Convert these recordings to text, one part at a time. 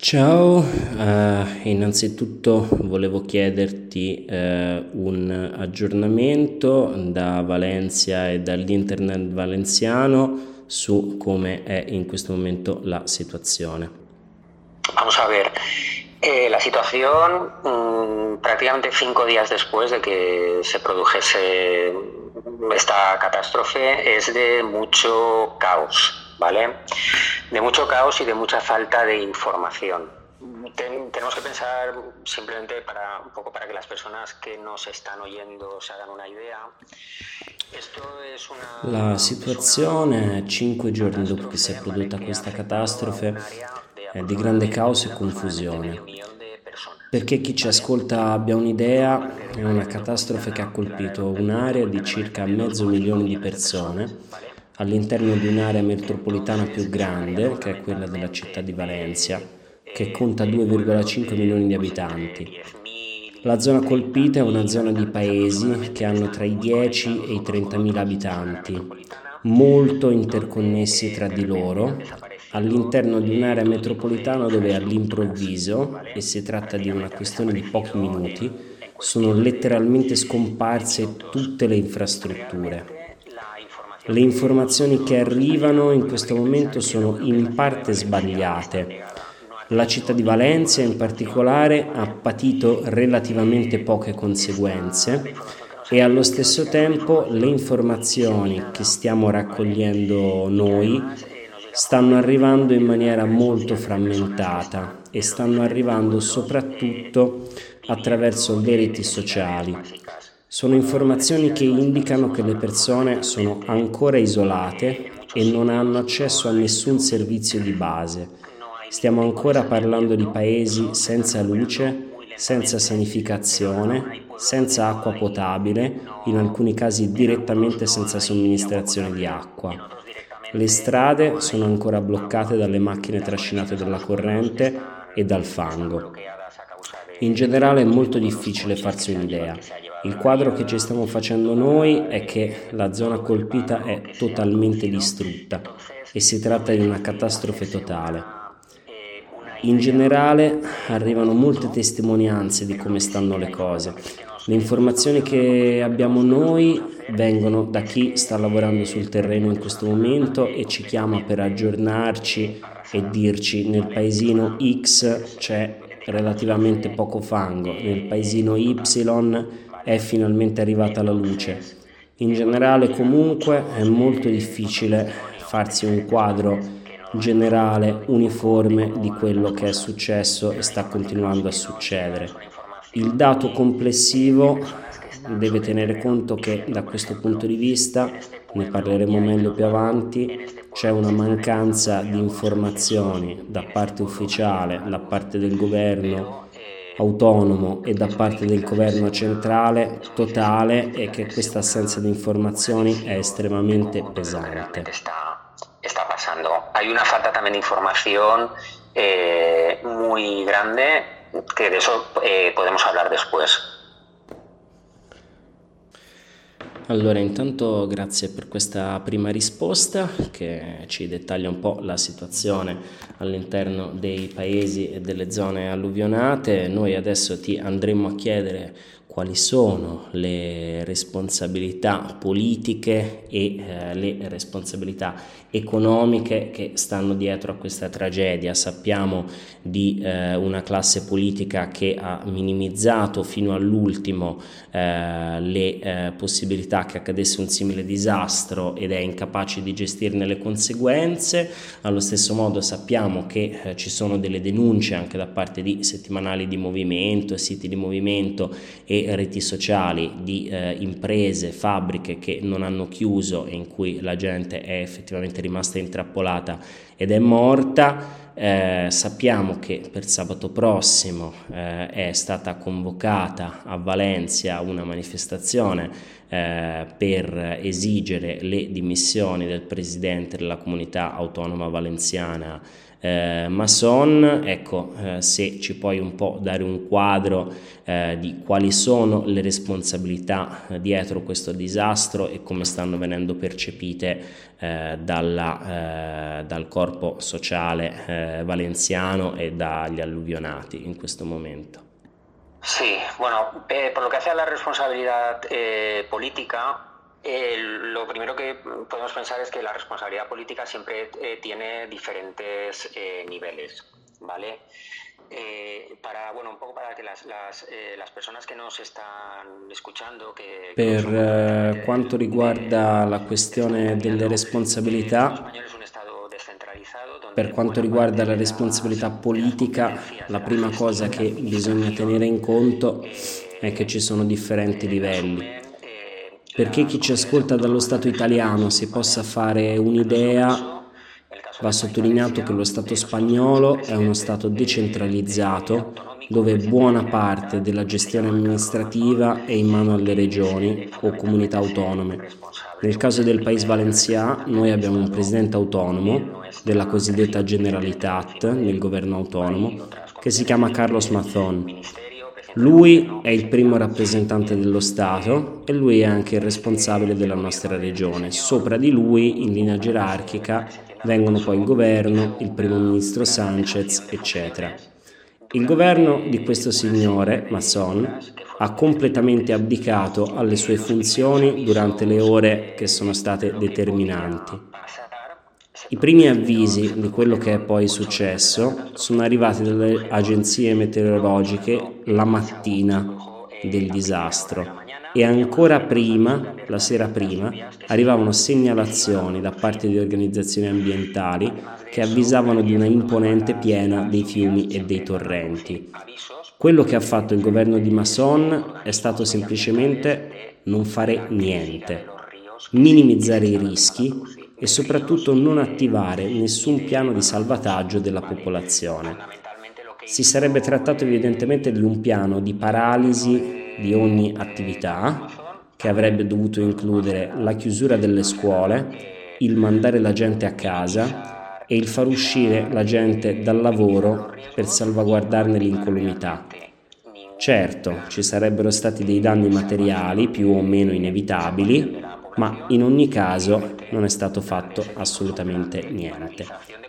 Ciao, innanzitutto volevo chiederti un aggiornamento da Valencia e dall'Internet valenziano su come è in questo momento la situazione. Vamos a ver, la situación prácticamente 5 días después de que se produjese esta catástrofe es de mucho caos, ¿vale? De mucho caos y de mucha falta de información. Tenemos que pensar simplemente un poco para que las personas que nos están oyendo se hagan una idea. Esto es La es una situazione, 5 giorni dopo che si è catástrofe, ¿vale? prodotta Que ha questa afectado a un catastrofe, área de è di grande caos e aproximadamente confusione. medio millón de personas, Perché chi ci ¿vale? ascolta abbia Todo un'idea, parte de è un área una catastrofe che ha metropolitana que la colpito aerolínea un'area di metropolitana de circa Valencia tiene mezzo 2,5 milione di millones de personas, persone ¿vale? all'interno di un'area metropolitana Entonces più es un área grande, che è quella della città di fundamentalmente Valencia, che conta de 2,5 pueblos milioni de di pues entre abitanti. 10.000 La y zona colpita è una 30.000 zona di habitantes paesi che aproximadamente, que hanno están tra i muy 10 e conectados i unos con 30.000 otros. Es un área abitanti, metropolitana molto donde interconnessi tra de di repente han loro, desaparecido all'interno di un'area todo tipo de metropolitana dove infraestructuras, all'improvviso, e ¿vale? si tratta di una Prácticamente han questione di pochi desaparecido minuti, en sono cuestión letteralmente de scomparse minutos. tutte le infrastrutture. Realmente la información Le que informazioni che nosotros nos está arrivano llegando, in porque no hay questo que momento pensar que la sono Unión in Geográfica de parte Valencia está sbagliate. pegada, no ha La città tenido di ninguna Valencia in afectación, particolare ha ¿vale? patito relativamente poche La conseguenze información que nos e han allo remitido stesso es una tempo le información informazioni che diseminada, stiamo ¿vale? raccogliendo Y que noi además nos llega por stanno medio arrivando in de las maniera redes molto sociales de personas que frammentata están e en los stanno diferentes arrivando pueblos soprattutto attraverso viviendo le reti necesidades sociali. básicas. Sono Cuando hablo de informazioni che necesidades básicas indicano estamos che le hablando persone sono fundamentalmente ancora en isolate e muchos non hanno sitios no accesso a hay nessun luz, servizio di base. no hay ningún Stiamo tipo de ancora parlando di saneamiento, paesi eso se está senza recuperando luce, muy senza lentamente, pero hay sanificazione, pueblos donde senza acqua potabile, in alcuni casi en algunos direttamente no senza hay agua somministrazione di potable, en acqua. otros Le directamente no strade sono hay ancora bloccate agua. dalle macchine Las trascinate conexiones a dalla los pueblos corrente e dal están fango. bloqueadas a causa In de generale è todo molto tipo de los difficile coches farsi un'idea. que se ha llevado Il la quadro che ci riada, stiamo facendo noi toda, è che la zona todo el colpita barro è que se ha totalmente producido. distrutta Entonces, e si no tratta di es una fácil catastrofe hacerse totale. una In idea generale con arrivano molte esto, testimonianze di pero lo come que sí stanno que le la cose. información que sí que Le nos estamos informazioni llegando por che medio de los abbiamo medios podemos noi hacer vengono da es chi sta que lavorando sul terreno in prácticamente es una questo zona momento e ci chiama per completamente aggiornarci e arrasada, dirci nel ¿vale? Es paesino una X c'è auténtica relativamente catástrofe poco fango, nel paesino Y total, è ¿vale? finalmente arrivata la luce. Entonces, In bueno, nos generale llegan comunque è muchos molto otros difficile testimonios de farsi un diferentes lugares quadro que nos van generale, informando un poco de uniforme cómo di van las quello che è cosas. successo e Pero la sta información que continuando a nos llega es succedere. una Il información dato de complessivo personas que están deve sobre el tenere terreno conto che da diciendo, por questo punto ejemplo, di en vista, este ne pueblo parleremo ya hay meglio menos più barro, en avanti, este c'è pueblo una se están realizando mancanza todavía di algunos accesos, informazioni da en este parte pueblo ya ufficiale, llega la da luz, parte del governo pero autonomo e da es muy parte difícil del governo hacerse centrale es totale muy e difícil che hacerse questa assenza di una informazioni è visión de estremamente de lo que realmente pesante. está pasando. Hay una falta también de información muy grande, que de eso podemos hablar después. Allora, intanto grazie per questa prima risposta che ci dettaglia un po' la situazione all'interno dei paesi e delle zone alluvionate. Noi adesso ti andremo a chiedere quali sono le responsabilità politiche e le responsabilità economiche che stanno dietro a questa tragedia. Sappiamo di una classe politica che ha minimizzato fino all'ultimo le possibilità che accadesse un simile disastro ed è incapace di gestirne le conseguenze. Allo stesso modo sappiamo che ci sono delle denunce anche da parte di settimanali di movimento, siti di movimento e reti sociali di imprese, fabbriche che non hanno chiuso e in cui la gente è effettivamente rimasta intrappolata ed è morta. Sappiamo che per sabato prossimo è stata convocata a Valencia una manifestazione per esigere le dimissioni del presidente della comunità autonoma valenziana Masson. Ecco, se ci puoi un po' dare un quadro di quali sono le responsabilità dietro questo disastro e come stanno venendo percepite dal corpo sociale valenziano e dagli alluvionati in questo momento. Sí, bueno, por lo que hace a la responsabilidad política, lo primero que podemos pensar es que la responsabilidad política siempre tiene diferentes niveles, ¿vale? Un poco para que las personas que nos están escuchando, Per quanto riguarda la questione delle responsabilità, per quanto riguarda la responsabilità politica, la prima cosa che bisogna tenere in conto è che ci sono differenti livelli. Perché chi ci ascolta dallo Stato italiano si possa fare un'idea, va sottolineato che lo Stato spagnolo è uno Stato decentralizzato dove buona parte della gestione amministrativa è in mano alle regioni o comunità autonome. Nel caso del País Valencià noi abbiamo un presidente autonomo della cosiddetta Generalitat nel governo autonomo che si chiama Carlos Mazón. Lui è il primo rappresentante dello Stato e lui è anche il responsabile della nostra regione. Sopra di lui, in linea gerarchica, vengono poi il governo, il primo ministro Sánchez, eccetera. Il governo di questo signore, Mazón, ha completamente abdicato alle sue funzioni durante le ore che sono state determinanti. I primi avvisi di quello che è poi successo sono arrivati dalle agenzie meteorologiche la mattina del disastro e ancora prima, la sera prima, arrivavano segnalazioni da parte di organizzazioni ambientali che avvisavano di una imponente piena dei fiumi e dei torrenti. Quello che ha fatto il governo di Mazón è stato semplicemente non fare niente, minimizzare i rischi e soprattutto non attivare nessun piano di salvataggio della popolazione. Si sarebbe trattato evidentemente di un piano di paralisi di ogni attività che avrebbe dovuto includere la chiusura delle scuole, il mandare la gente a casa e il far uscire la gente dal lavoro per salvaguardarne l'incolumità. Certo, ci sarebbero stati dei danni materiali più o meno inevitabili, ma in ogni caso non è stato fatto assolutamente niente.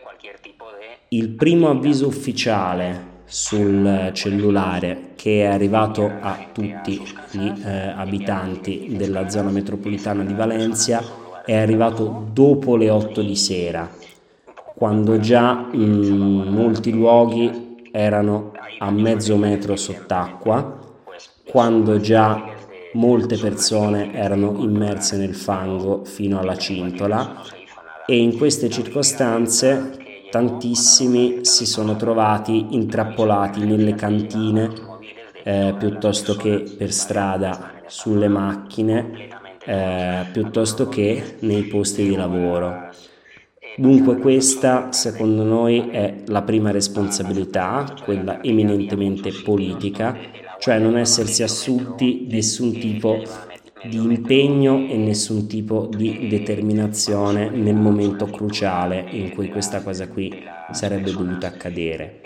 Il primo avviso ufficiale sul cellulare che è arrivato a tutti gli abitanti della zona metropolitana di Valencia è arrivato dopo le 8 di sera, quando già molti luoghi erano a mezzo metro sott'acqua, quando già molte persone erano immerse nel fango fino alla cintola e in queste circostanze tantissimi si sono trovati intrappolati nelle cantine piuttosto che per strada, sulle macchine, piuttosto che nei posti di lavoro. Dunque questa, secondo noi, è la prima responsabilità, quella eminentemente politica, cioè non essersi assunti nessun tipo di impegno e nessun tipo di determinazione nel momento cruciale in cui questa cosa qui sarebbe dovuta accadere.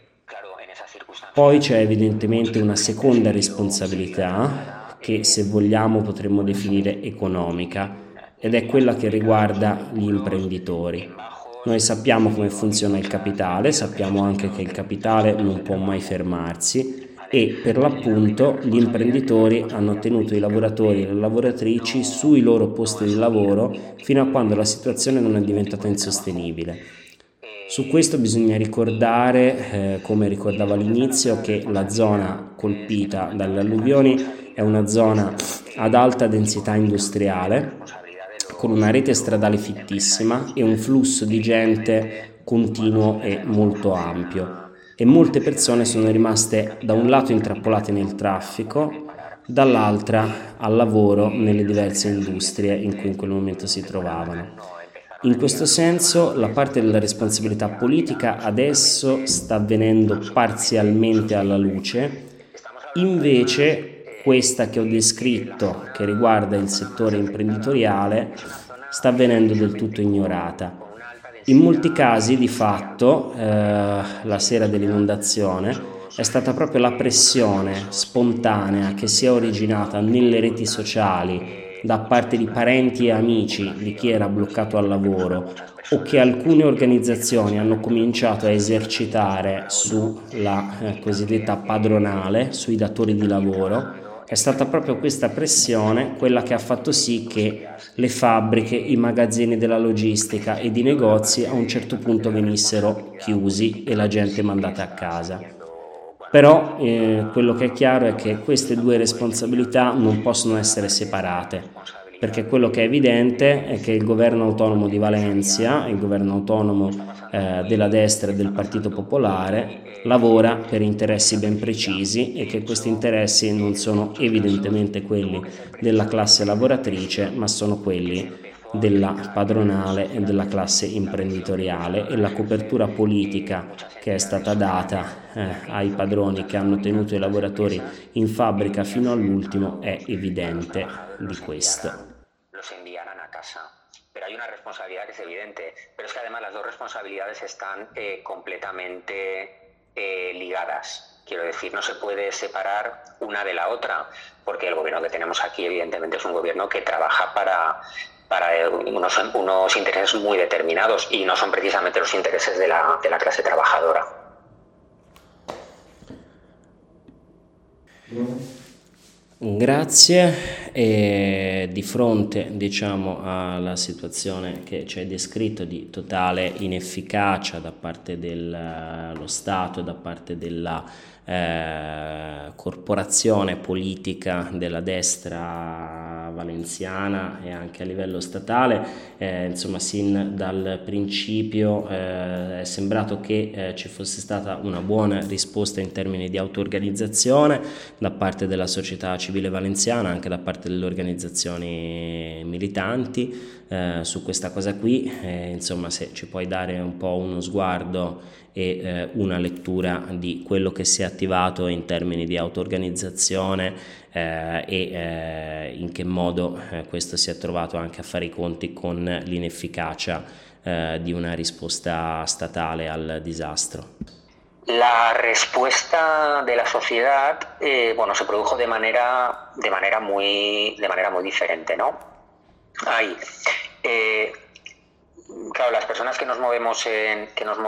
Poi c'è evidentemente una seconda responsabilità che, se vogliamo, potremmo definire economica, ed è quella che riguarda gli imprenditori. Noi sappiamo come funziona il capitale, sappiamo anche che il capitale non può mai fermarsi e per l'appunto gli imprenditori hanno tenuto i lavoratori e le lavoratrici sui loro posti di lavoro fino a quando la situazione non è diventata insostenibile. Su questo bisogna ricordare, come ricordavo all'inizio, che la zona colpita dalle alluvioni è una zona ad alta densità industriale, con una rete stradale fittissima e un flusso di gente continuo e molto ampio. E molte persone sono rimaste da un lato intrappolate nel traffico, dall'altra al lavoro nelle diverse industrie in cui in quel momento si trovavano. In questo senso la parte della responsabilità politica adesso sta venendo parzialmente alla luce, invece questa che ho descritto, che riguarda il settore imprenditoriale, sta venendo del tutto ignorata. In molti casi, di fatto, la sera dell'inondazione è stata proprio la pressione spontanea che si è originata nelle reti sociali da parte di parenti e amici di chi era bloccato al lavoro o che alcune organizzazioni hanno cominciato a esercitare sulla cosiddetta padronale, sui datori di lavoro. È stata proprio questa pressione quella che ha fatto sì che le fabbriche, i magazzini della logistica ed i negozi a un certo punto venissero chiusi e la gente mandata a casa. Però quello che è chiaro è che queste due responsabilità non possono essere separate, perché quello che è evidente è che il governo autonomo di Valencia, il governo autonomo della destra e del Partito Popolare, lavora per interessi ben precisi e che questi interessi non sono evidentemente quelli della classe lavoratrice, ma sono quelli della padronale e della classe imprenditoriale, e la copertura politica che è stata data ai padroni che hanno tenuto i lavoratori in fabbrica fino all'ultimo è evidente di questo. Los enviarán a casa. Pero hay una responsabilidad que es evidente, pero es que además las dos responsabilidades están completamente ligadas. Quiero decir, no se puede separar una de la otra, porque el gobierno que tenemos aquí evidentemente es un gobierno que trabaja para unos intereses muy determinados y no son precisamente los intereses de la clase trabajadora. Grazie. E di fronte, diciamo, alla situazione che ci hai descritto di totale inefficacia da parte dello Stato e da parte della corporazione politica della destra valenziana e anche a livello statale, insomma, sin dal principio è sembrato che ci fosse stata una buona risposta in termini di auto-organizzazione da parte della società civile valenziana, anche da parte delle organizzazioni militanti su questa cosa qui. Insomma, se ci puoi dare un po' uno sguardo e una lettura di quello che si è attivato in termini di auto-organizzazione e in che modo questo si è trovato anche a fare i conti con l'inefficacia di una risposta statale al disastro. La respuesta de la sociedad, bueno, se produjo de manera muy diferente, ¿no? Claro, las personas que nos movemos en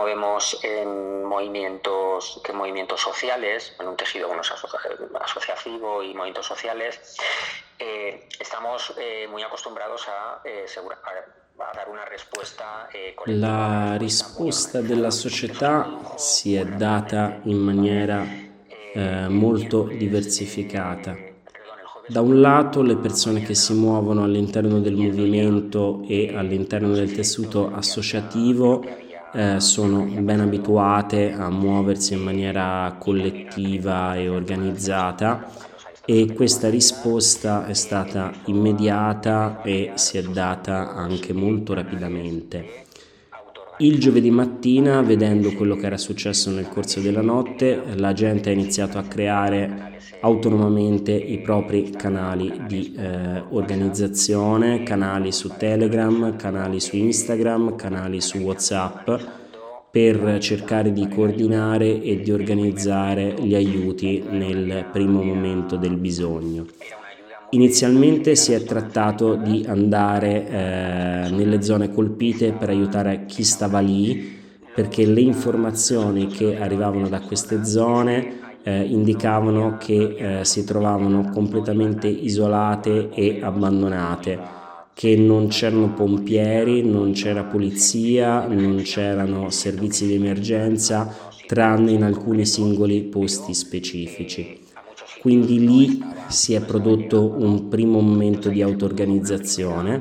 movimientos sociales, en un tejido asociativo y movimientos sociales, estamos muy acostumbrados a dare una risposta collettiva. La risposta della società si è data in maniera molto diversificata. Da un lato le persone che si muovono all'interno del movimento e all'interno del tessuto associativo sono ben abituate a muoversi in maniera collettiva e organizzata, e questa risposta è stata immediata e si è data anche molto rapidamente. Il giovedì mattina, vedendo quello che era successo nel corso della notte, la gente ha iniziato a creare autonomamente i propri canali di organizzazione, canali su Telegram, canali su Instagram, canali su WhatsApp, per cercare di coordinare e di organizzare gli aiuti nel primo momento del bisogno. Inizialmente si è trattato di andare nelle zone colpite per aiutare chi stava lì, perché le informazioni che arrivavano da queste zone indicavano che si trovavano completamente isolate e abbandonate, che non c'erano pompieri, non c'era polizia, non c'erano servizi di emergenza, tranne in alcuni singoli posti specifici. Quindi lì si è prodotto un primo momento di auto-organizzazione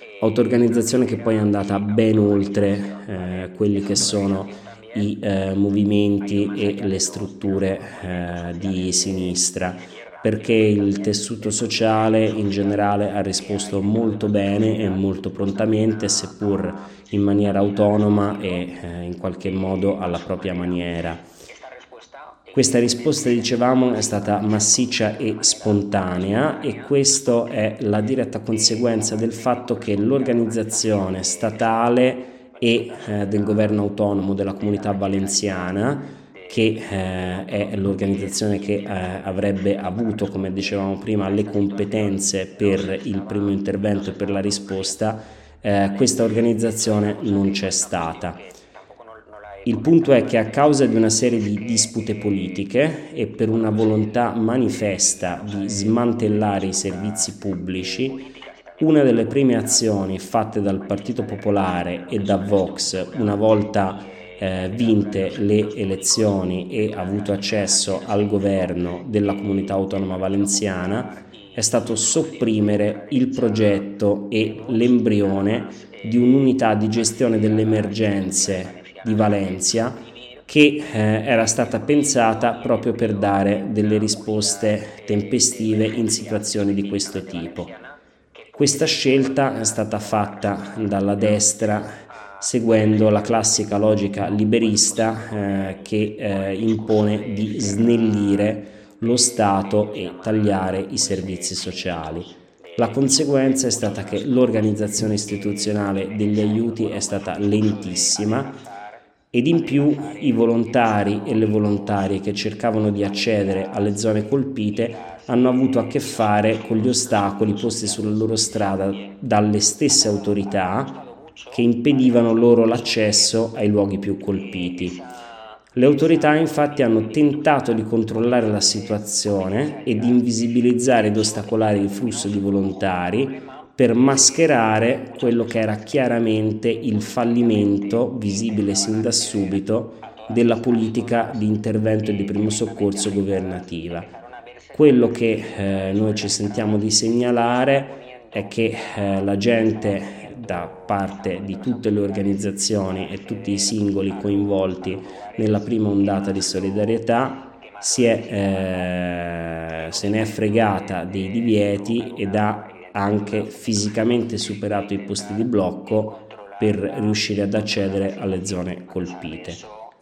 che poi è andata ben oltre quelli che sono i movimenti e le strutture di sinistra, perché il tessuto sociale in generale ha risposto molto bene e molto prontamente, seppur in maniera autonoma e in qualche modo alla propria maniera. Questa risposta, dicevamo, è stata massiccia e spontanea, e questo è la diretta conseguenza del fatto che l'organizzazione statale e del governo autonomo della Comunità Valenciana, che è l'organizzazione che avrebbe avuto, come dicevamo prima, le competenze per il primo intervento e per la risposta. Questa organizzazione non c'è stata. Il punto è che a causa di una serie di dispute politiche e per una volontà manifesta di smantellare i servizi pubblici, una delle prime azioni fatte dal Partito Popolare e da Vox, una volta vinte le elezioni e avuto accesso al governo della Comunità Autonoma Valenciana, è stato sopprimere il progetto e l'embrione di un'unità di gestione delle emergenze di Valencia che era stata pensata proprio per dare delle risposte tempestive in situazioni di questo tipo. Questa scelta è stata fatta dalla destra seguendo la classica logica liberista che impone di snellire lo Stato e tagliare i servizi sociali. La conseguenza è stata che l'organizzazione istituzionale degli aiuti è stata lentissima ed in più i volontari e le volontarie che cercavano di accedere alle zone colpite hanno avuto a che fare con gli ostacoli posti sulla loro strada dalle stesse autorità che impedivano loro l'accesso ai luoghi più colpiti. Le autorità infatti hanno tentato di controllare la situazione e di invisibilizzare ed ostacolare il flusso di volontari per mascherare quello che era chiaramente il fallimento, visibile sin da subito, della politica di intervento e di primo soccorso governativa. Quello che noi ci sentiamo di segnalare è che la gente, da parte di tutte le organizzazioni e tutti i singoli coinvolti nella prima ondata di solidarietà, se ne è fregata dei divieti ed ha anche fisicamente superato i posti di blocco per riuscire ad accedere alle zone colpite.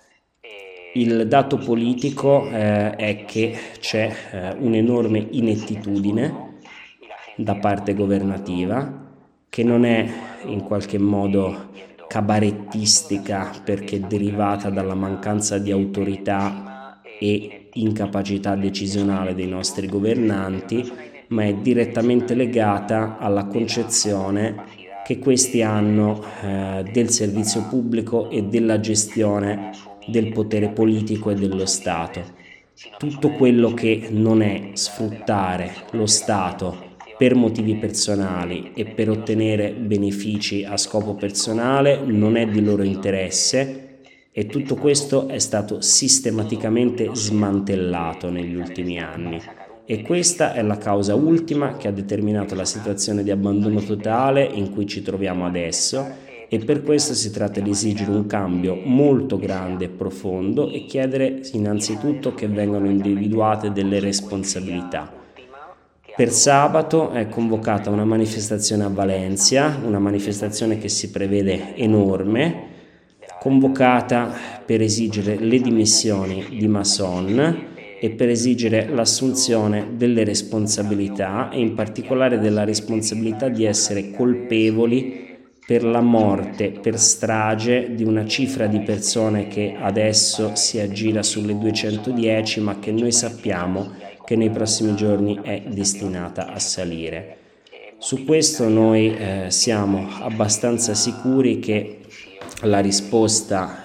Il dato politico è che c'è un'enorme inettitudine da parte governativa, che non è in qualche modo cabarettistica perché derivata dalla mancanza di autorità e incapacità decisionale dei nostri governanti, ma è direttamente legata alla concezione che questi hanno del servizio pubblico e della gestione del potere politico e dello Stato. Tutto quello che non è sfruttare lo Stato per motivi personali e per ottenere benefici a scopo personale non è di loro interesse, e tutto questo è stato sistematicamente smantellato negli ultimi anni. E questa è la causa ultima che ha determinato la situazione di abbandono totale in cui ci troviamo adesso, e per questo si tratta di esigere un cambio molto grande e profondo e chiedere innanzitutto che vengano individuate delle responsabilità. Per sabato è convocata una manifestazione a Valencia, una manifestazione che si prevede enorme, convocata per esigere le dimissioni di Masson e per esigere l'assunzione delle responsabilità, e in particolare della responsabilità di essere colpevoli per la morte per strage di una cifra di persone che adesso si aggira sulle 210, ma che noi sappiamo che nei prossimi giorni è destinata a salire. Su questo noi siamo abbastanza sicuri che la risposta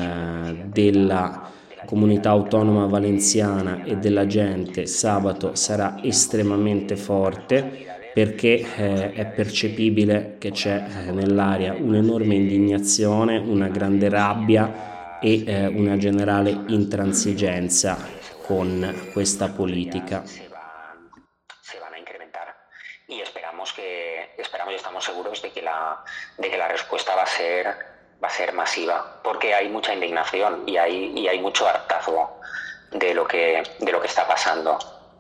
della Comunità Autonoma Valenciana e della gente sabato sarà estremamente forte, perché è percepibile che c'è nell'aria un'enorme indignazione, una grande rabbia e una generale intransigenza con questa politica. Se van a incrementar y esperamos y estamos seguros de que la respuesta va a ser masiva, porque hay mucha indignación y hay mucho hartazgo de lo que está pasando.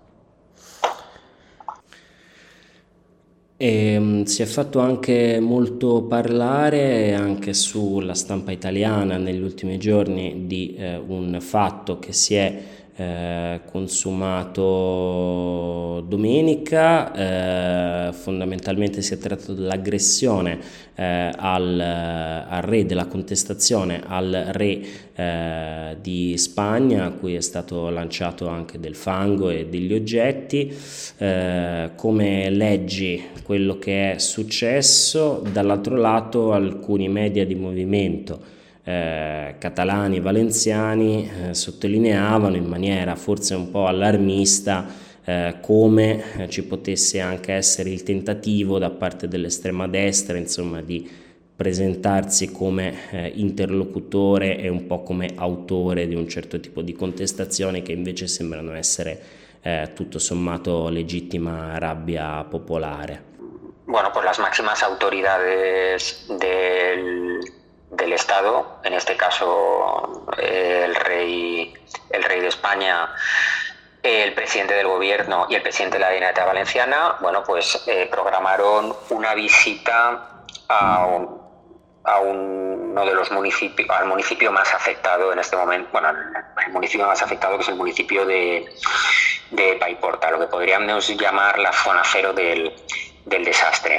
E si è fatto anche molto parlare anche sulla stampa italiana negli ultimi giorni di un fatto che si è consumato domenica. Fondamentalmente si è trattato dell'aggressione al re, della contestazione al re di Spagna, a cui è stato lanciato anche del fango e degli oggetti. Come leggi quello che è successo? Dall'altro lato alcuni media di movimento catalani e valenziani sottolineavano in maniera forse un po' allarmista come ci potesse anche essere il tentativo da parte dell'estrema destra, insomma, di presentarsi come interlocutore e un po' come autore di un certo tipo di contestazioni che invece sembrano essere tutto sommato legittima rabbia popolare. Bueno, pues las máximas autoridades del Estado, en este caso el rey de España, el presidente del gobierno y el presidente de la Generalitat Valenciana, bueno, pues programaron una visita a uno de los municipios, al municipio más afectado en este momento, bueno, el municipio más afectado, que es el municipio de Paiporta, lo que podríamos llamar la zona cero del desastre.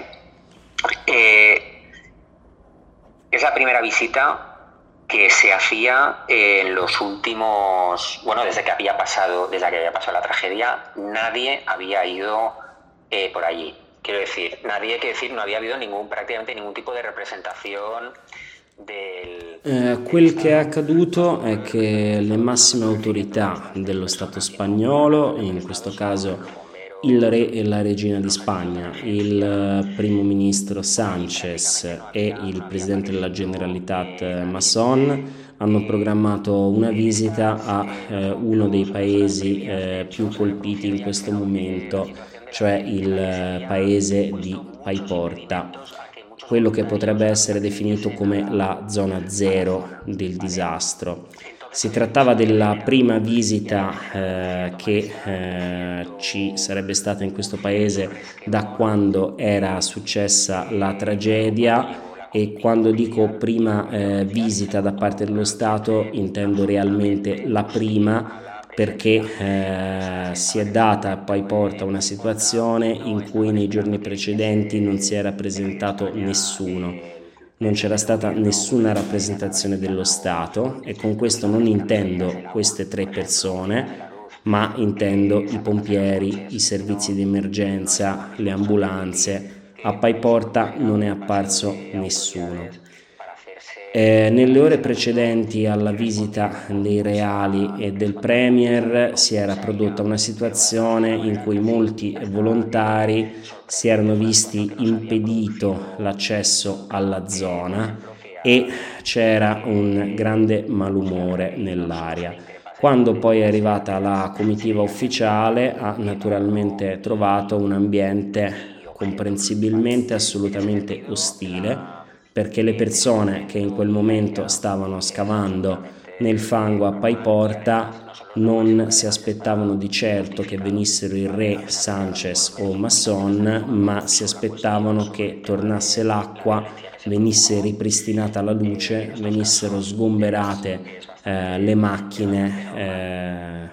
Es la primera visita que se hacía en los últimos, bueno, desde que había pasado la tragedia, nadie había ido por allí. Quiero decir, no había habido prácticamente ningún tipo di rappresentazione quel che è accaduto è che le massime autorità dello Stato spagnolo, in questo caso il re e la regina di Spagna, il primo ministro Sánchez e il presidente della Generalitat Masson, hanno programmato una visita a uno dei paesi più colpiti in questo momento, cioè il paese di Paiporta, quello che potrebbe essere definito come la zona zero del disastro. Si trattava della prima visita che ci sarebbe stata in questo paese da quando era successa la tragedia, e quando dico prima visita da parte dello Stato intendo realmente la prima, perché si è data a Paiporta una situazione in cui nei giorni precedenti non si era presentato nessuno. Non c'era stata nessuna rappresentazione dello Stato, e con questo non intendo queste 3 persone, ma intendo i pompieri, i servizi di emergenza, le ambulanze. A Paiporta non è apparso nessuno. Nelle ore precedenti alla visita dei reali e del Premier si era prodotta una situazione in cui molti volontari si erano visti impedito l'accesso alla zona e c'era un grande malumore nell'aria. Quando poi è arrivata la comitiva ufficiale ha naturalmente trovato un ambiente comprensibilmente assolutamente ostile, perché le persone che in quel momento stavano scavando nel fango a Paiporta non si aspettavano di certo che venissero il re, Sánchez o Masson, ma si aspettavano che tornasse l'acqua, venisse ripristinata la luce, venissero sgomberate le macchine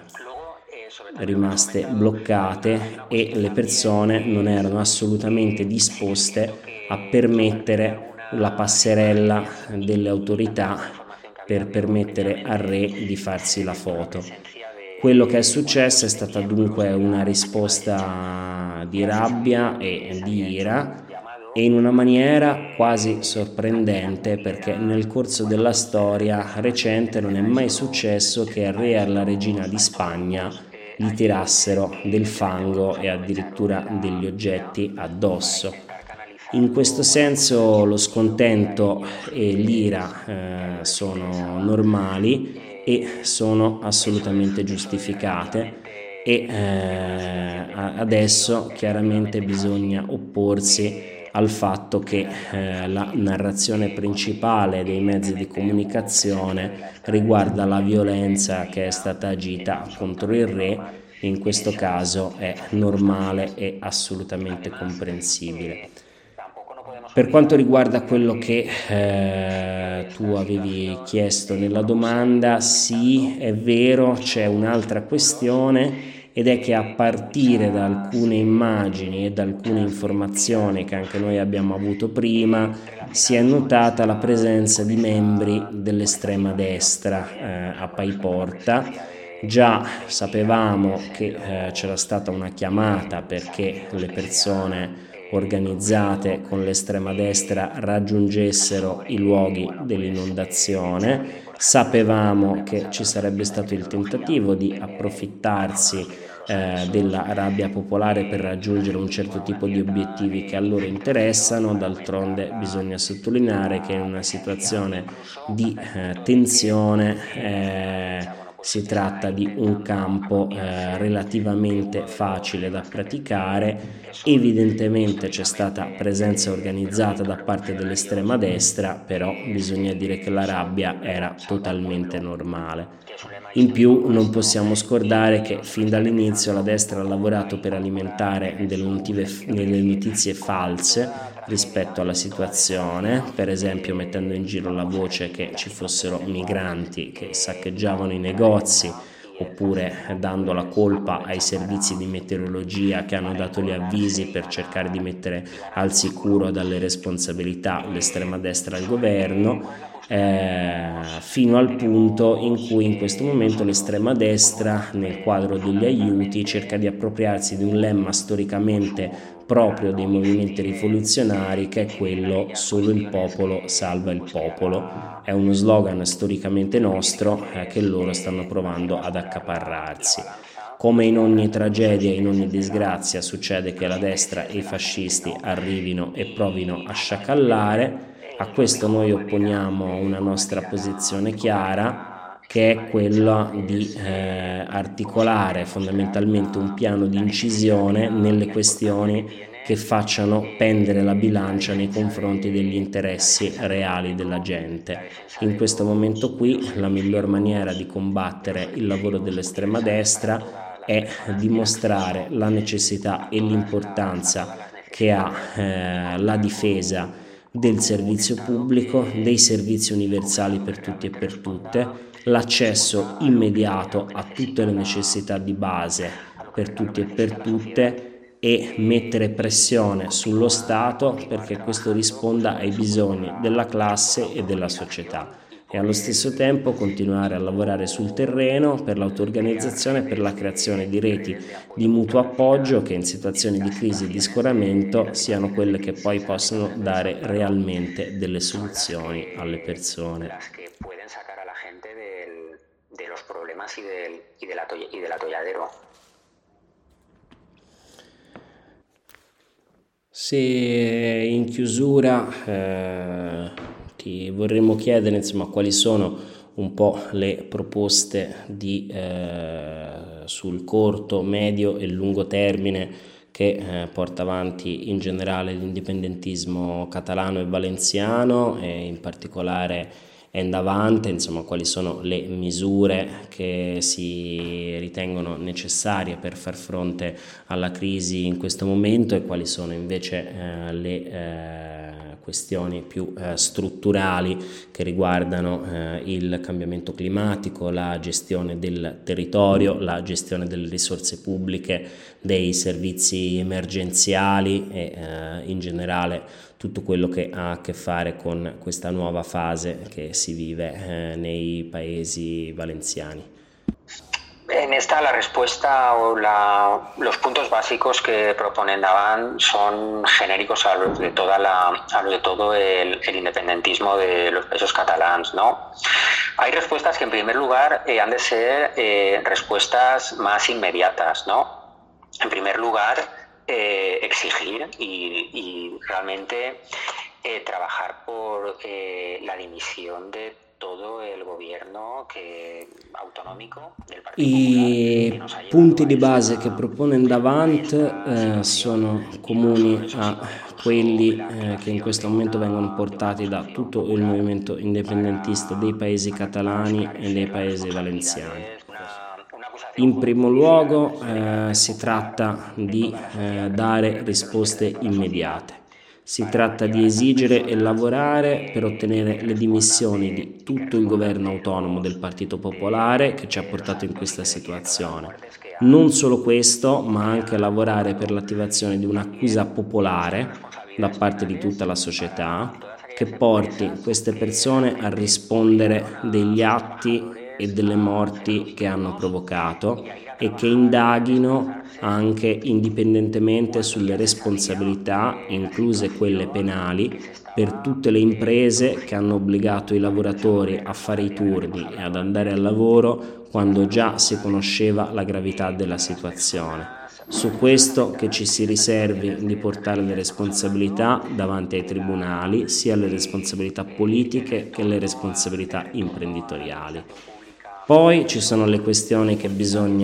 rimaste bloccate, e le persone non erano assolutamente disposte a permettere la passerella delle autorità per permettere al re di farsi la foto. Quello che è successo è stata dunque una risposta di rabbia e di ira, e in una maniera quasi sorprendente, perché nel corso della storia recente non è mai successo che al re e alla regina di Spagna gli tirassero del fango e addirittura degli oggetti addosso. In questo senso lo scontento e l'ira sono normali e sono assolutamente giustificate, e adesso chiaramente bisogna opporsi al fatto che la narrazione principale dei mezzi di comunicazione riguarda la violenza che è stata agita contro il re. In questo caso è normale e assolutamente comprensibile. Per quanto riguarda quello che tu avevi chiesto nella domanda, sì, è vero, c'è un'altra questione ed è che a partire da alcune immagini e da alcune informazioni che anche noi abbiamo avuto prima, si è notata la presenza di membri dell'estrema destra a Paiporta. Già sapevamo che c'era stata una chiamata perché le persone organizzate con l'estrema destra raggiungessero i luoghi dell'inondazione. Sapevamo che ci sarebbe stato il tentativo di approfittarsi della rabbia popolare per raggiungere un certo tipo di obiettivi che a loro interessano. D'altronde bisogna sottolineare che in una situazione di tensione si tratta di un campo relativamente facile da praticare. Evidentemente c'è stata presenza organizzata da parte dell'estrema destra, però bisogna dire che la rabbia era totalmente normale. In più non possiamo scordare che fin dall'inizio la destra ha lavorato per alimentare delle notizie false rispetto alla situazione, per esempio mettendo in giro la voce che ci fossero migranti che saccheggiavano i negozi, oppure dando la colpa ai servizi di meteorologia che hanno dato gli avvisi per cercare di mettere al sicuro dalle responsabilità l'estrema destra al governo, fino al punto in cui in questo momento l'estrema destra nel quadro degli aiuti cerca di appropriarsi di un lemma storicamente proprio dei movimenti rivoluzionari, che è quello "solo il popolo salva il popolo". È uno slogan storicamente nostro che loro stanno provando ad accaparrarsi. Come in ogni tragedia e in ogni disgrazia succede che la destra e i fascisti arrivino e provino a sciacallare. A questo noi opponiamo una nostra posizione chiara, che è quella di articolare fondamentalmente un piano di incisione nelle questioni che facciano pendere la bilancia nei confronti degli interessi reali della gente. In questo momento qui la miglior maniera di combattere il lavoro dell'estrema destra è dimostrare la necessità e l'importanza che ha la difesa del servizio pubblico, dei servizi universali per tutti e per tutte, l'accesso immediato a tutte le necessità di base per tutti e per tutte, e mettere pressione sullo Stato perché questo risponda ai bisogni della classe e della società, e allo stesso tempo continuare a lavorare sul terreno per l'auto-organizzazione e per la creazione di reti di mutuo appoggio che in situazioni di crisi e di scoramento siano quelle che poi possono dare realmente delle soluzioni alle persone. Se in chiusura ti vorremmo chiedere insomma quali sono un po' le proposte sul corto, medio e lungo termine che porta avanti in generale l'indipendentismo catalano e valenziano, e in particolare Endavant, insomma quali sono le misure che si ritengono necessarie per far fronte alla crisi in questo momento, e quali sono invece le questioni più strutturali che riguardano il cambiamento climatico, la gestione del territorio, la gestione delle risorse pubbliche, dei servizi emergenziali e in generale tutto quello che ha a che fare con questa nuova fase che si vive nei paesi valenciani. En esta la respuesta o los puntos básicos que propone Endavant son genéricos a los de todo el independentismo de los países catalans, ¿no? Hay respuestas que en primer lugar han de ser respuestas más inmediatas, ¿no? En primer lugar, exigir y realmente trabajar por la dimisión de todo el gobierno autonómico del Partido Popular. I punti di base che propone Endavant sono comuni a quelli che in questo momento vengono portati da tutto il movimento indipendentista dei paesi catalani e dei paesi valenziani. In primo luogo si tratta di dare risposte immediate. Si tratta di esigere e lavorare per ottenere le dimissioni di tutto il governo autonomo del Partito Popolare che ci ha portato in questa situazione. Non solo questo, ma anche lavorare per l'attivazione di un'accusa popolare da parte di tutta la società che porti queste persone a rispondere degli atti e delle morti che hanno provocato e che indaghino anche indipendentemente sulle responsabilità, incluse quelle penali, per tutte le imprese che hanno obbligato i lavoratori a fare i turni e ad andare al lavoro quando già si conosceva la gravità della situazione. Su questo che ci si riservi di portare le responsabilità davanti ai tribunali, sia le responsabilità politiche che le responsabilità imprenditoriali. Poi ci sono le questioni che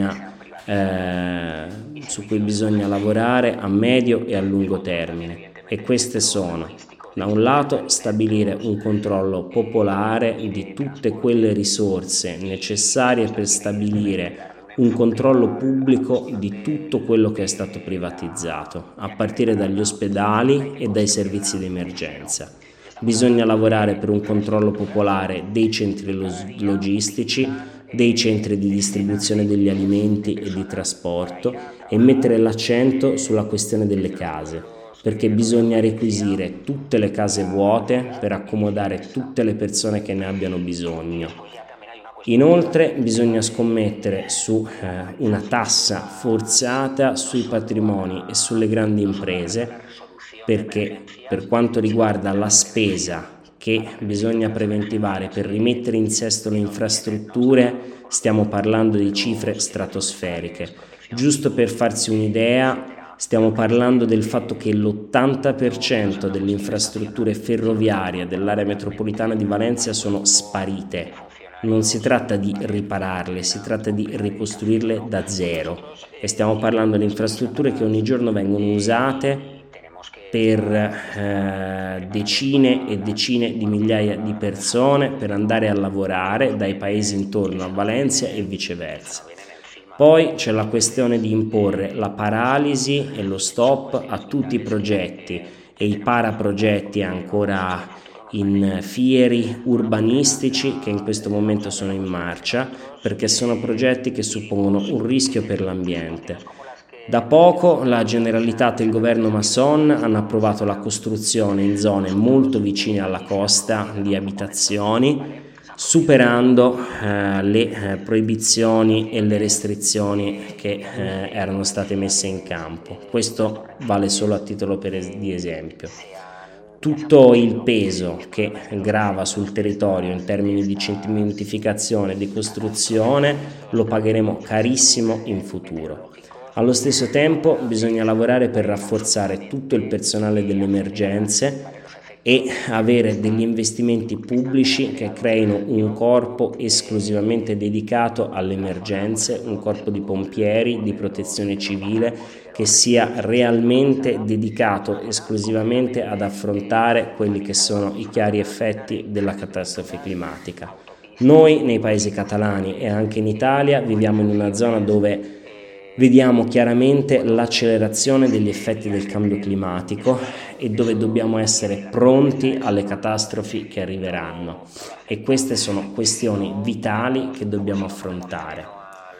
su cui bisogna lavorare a medio e a lungo termine, e queste sono: da un lato stabilire un controllo popolare di tutte quelle risorse necessarie per stabilire un controllo pubblico di tutto quello che è stato privatizzato, a partire dagli ospedali e dai servizi di emergenza. Bisogna lavorare per un controllo popolare dei centri logistici, dei centri di distribuzione degli alimenti e di trasporto, e mettere l'accento sulla questione delle case, perché bisogna requisire tutte le case vuote per accomodare tutte le persone che ne abbiano bisogno. Inoltre bisogna scommettere su una tassa forzata sui patrimoni e sulle grandi imprese, perché per quanto riguarda la spesa che bisogna preventivare per rimettere in sesto le infrastrutture, stiamo parlando di cifre stratosferiche. Giusto per farsi un'idea, stiamo parlando del fatto che l'80% delle infrastrutture ferroviarie dell'area metropolitana di Valencia sono sparite. Non si tratta di ripararle, si tratta di ricostruirle da zero, e stiamo parlando di infrastrutture che ogni giorno vengono usate per decine e decine di migliaia di persone per andare a lavorare dai paesi intorno a Valencia e viceversa. Poi c'è la questione di imporre la paralisi e lo stop a tutti i progetti e i paraprogetti ancora in fieri urbanistici che in questo momento sono in marcia, perché sono progetti che suppongono un rischio per l'ambiente. Da poco la Generalitat e il governo Masson hanno approvato la costruzione in zone molto vicine alla costa di abitazioni, superando le proibizioni e le restrizioni che erano state messe in campo. Questo vale solo a titolo di esempio. Tutto il peso che grava sul territorio in termini di cementificazione e di costruzione lo pagheremo carissimo in futuro. Allo stesso tempo bisogna lavorare per rafforzare tutto il personale delle emergenze e avere degli investimenti pubblici che creino un corpo esclusivamente dedicato alle emergenze, un corpo di pompieri, di protezione civile, che sia realmente dedicato esclusivamente ad affrontare quelli che sono i chiari effetti della catastrofe climatica. Noi nei paesi catalani e anche in Italia viviamo in una zona dove vediamo chiaramente l'accelerazione degli effetti del cambio climatico e dove dobbiamo essere pronti alle catastrofi che arriveranno, e queste sono questioni vitali che dobbiamo affrontare.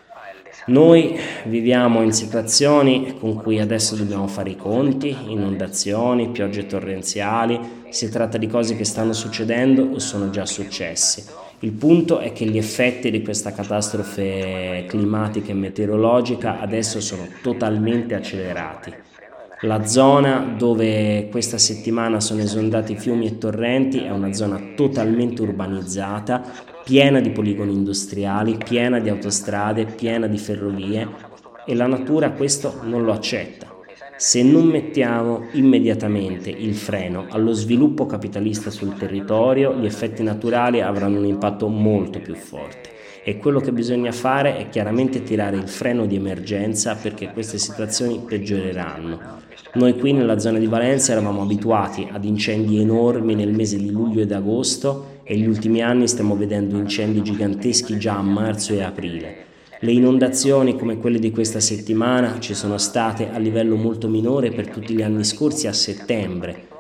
Noi viviamo in situazioni con cui adesso dobbiamo fare i conti: inondazioni, piogge torrenziali. Si tratta di cose che stanno succedendo o sono già successi. Il punto è che gli effetti di questa catastrofe climatica e meteorologica adesso sono totalmente accelerati. La zona dove questa settimana sono esondati fiumi e torrenti è una zona totalmente urbanizzata, piena di poligoni industriali, piena di autostrade, piena di ferrovie, e la natura questo non lo accetta. Se non mettiamo immediatamente il freno allo sviluppo capitalista sul territorio, gli effetti naturali avranno un impatto molto più forte, e quello che bisogna fare è chiaramente tirare il freno di emergenza, perché queste situazioni peggioreranno. Noi qui nella zona di Valencia eravamo abituati ad incendi enormi nel mese di luglio ed agosto, e negli ultimi anni stiamo vedendo incendi giganteschi già a marzo e aprile. Le inondazioni come quelle di questa settimana ci sono state a livello molto minore per tutti gli anni scorsi a settembre,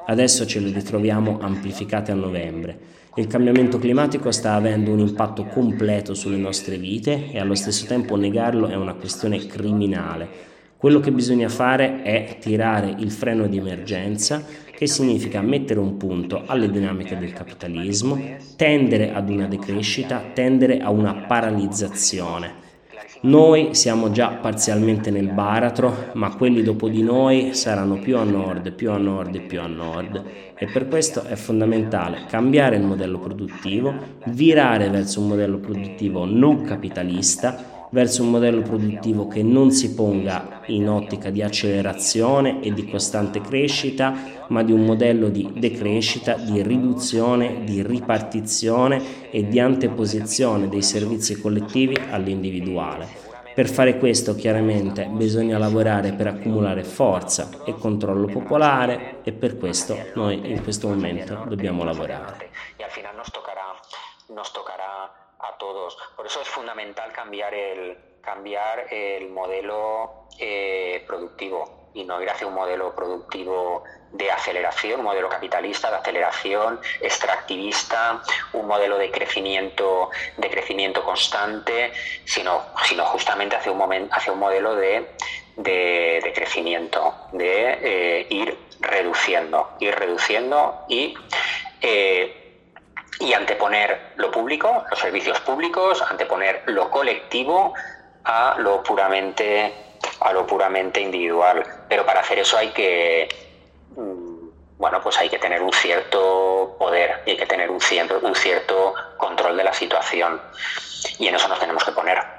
Adesso ce le ritroviamo amplificate a novembre. Il cambiamento climatico sta avendo un impatto completo sulle nostre vite e allo stesso tempo negarlo è una questione criminale. Quello che bisogna fare è tirare il freno di emergenza, che significa mettere un punto alle dinamiche del capitalismo, tendere ad una decrescita, tendere a una paralizzazione. Noi siamo già parzialmente nel baratro, ma quelli dopo di noi saranno più a nord, più a nord e più a nord. E per questo è fondamentale cambiare il modello produttivo, virare verso un modello produttivo non capitalista, verso un modello produttivo che non si ponga in ottica di accelerazione e di costante crescita, ma di un modello di decrescita, di riduzione, di ripartizione e di anteposizione dei servizi collettivi all'individuale. Per fare questo chiaramente bisogna lavorare per accumulare forza e controllo popolare e per questo noi in questo momento dobbiamo lavorare. Y al final nos tocará a todos. Por eso es fundamental cambiar el modelo productivo y no ir hacia un modelo productivo de aceleración, un modelo capitalista de aceleración, extractivista, un modelo de crecimiento constante, sino justamente hacia un modelo de crecimiento, de ir reduciendo y anteponer lo público, los servicios públicos, anteponer lo colectivo a lo puramente individual. Pero para hacer eso hay que tener un cierto poder y hay que tener un cierto control de la situación. Y en eso nos tenemos que poner.